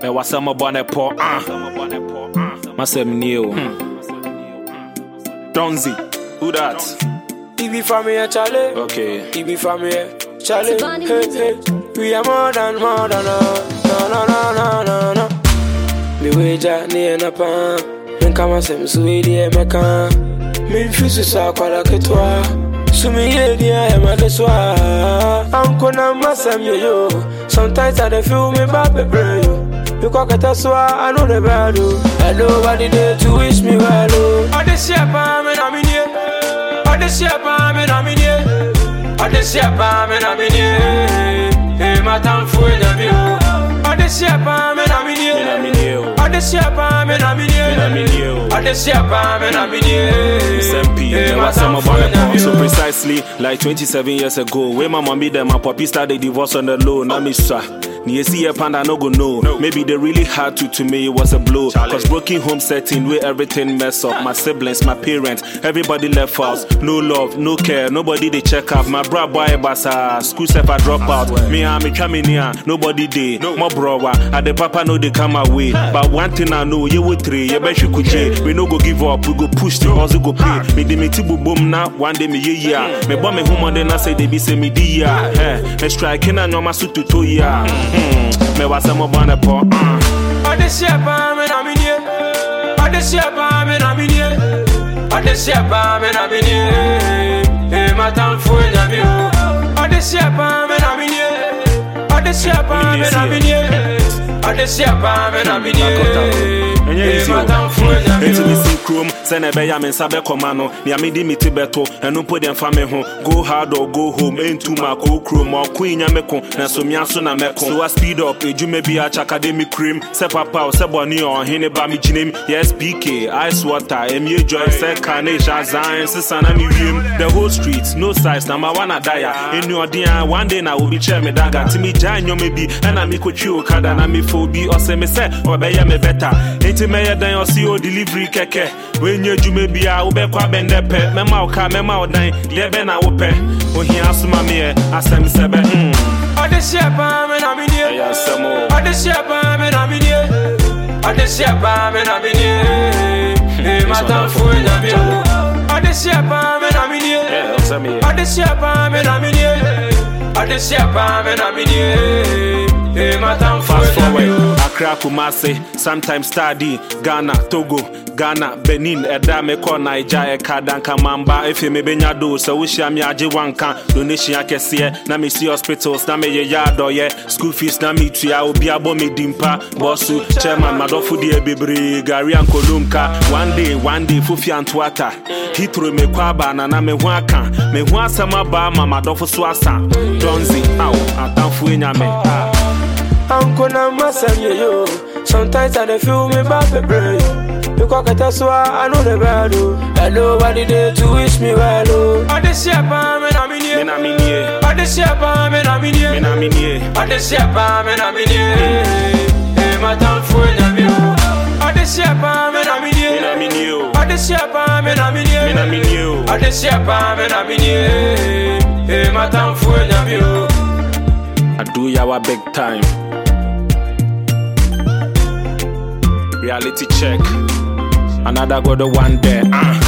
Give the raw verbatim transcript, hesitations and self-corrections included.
Me wasama bone po. Ah. Masem new. Donzi. Who that? He be from here, Charlie. Okay. He be from here, Charlie. Hey, hey. We are more than more than no, no, no, no, no, no, no. Me weja ni na pa. Men kama sem suidi e meka. Men fisu sa kwala ketwa. Sumi ye dia e madeswa. Anko na masem yo. Sometimes I dey feel me bad baby. You can get us I know the bad. Hello, nobody there to wish me well. I just share palm and I'm in here. I just share palm and I'm in here. I just share palm and I'm in here. Hey, my time for you. I just share palm and I'm in here. I just share palm and I'm in here. I just share palm and I'm in here. Hey, my time for you. So precisely like twenty-seven years ago, when my mommy and my puppy started divorce on the low, now me sir. Ni see a panda no go know. No. Maybe they really had to to me it was a blow. Charlie. Cause broken home setting where everything mess up. My siblings, my parents, everybody left house. No love, no care, nobody they check up. My bra boy basa school self I drop out. Me and me coming here, nobody they. No. My brother, at the papa know they come away. Huh. But one thing I know, you would three, you bet you could change. We no go give up, we go push the also go pay. Me de me tibu boom now, one day me yeah yeah. Me bomb me home and then I say they be say me dia. Hey, me striking and no my suit to to ya. Me wasama bone po. I just share palm and I'm in here. I just share palm and I'm in here. I just share palm and I'm in here. Hey, my time for you. I just share palm and I'm in here. I just share palm and I'm in here. I just share palm and I'm in here. Hey, my time for you. It's me see chrome. Send a bay and sabe commando. Near me di tibeto and no put them family home. Go hard or go home. Into my co chrome or queen yameko. And so miasuna meko. So I speed up. You may be a academic cream. Sepapa, Seboni or Hene Bami Jinim. Yes, P K, ice water, M U Joy, Sek Carnation, Zion, Sisana Museum. The whole streets, no size, number one a dia. In your dear, one day now will be chair me daga. Timmy Jan, you may be, and I'm equal you, Kadana me phobia or semi set or bay me better. Ain't me than your C O delivery keke. When you do maybe I will be quite bend the pet. Mema ka mema or nine, Leben I will pay. When he asked my me, I send seven. I just share palm and I'm in here. I just share palm and I'm in here. I just share palm and I'm in here. Hey, my time for you. I just share palm and I'm in here. I just share palm and I'm in here. I just share palm and I'm in here. Hey, my time for you. Accra, Kumasi, sometimes study Ghana, Togo, Ghana, Benin, Edame, Niger, Kadan, Kamamba, if you may be do so we shall me aji wanka, donation I can see, na me see hospitals, na me ye yard or ye, school fees, na me tria, obi abo me dimpa, bossu, chairman, madofu di ebibri, Gary and Kolumka, one day, one day, Fufi and Twata, Hitro me kwaba, na na me waka, me wasama ba, mama dofu swasa, Donzi, ow, atanfu inyame. Uncle na masam yo. Sometimes I dey feel me bad baby. You can get us I know the bad. And nobody there to wish me well. I just share palm and I'm in here. Men I'm in here. I just share palm and I'm in here. Men I'm in here. I just share palm and I'm in here. Hey, my time for you. I just share palm and I'm in here. Men I'm in here. I just share palm and I'm in here. Men I'm in here. I just share palm and I'm in here. Hey, my time for you. I do yawa big time. Reality check. Another go the one there. Uh.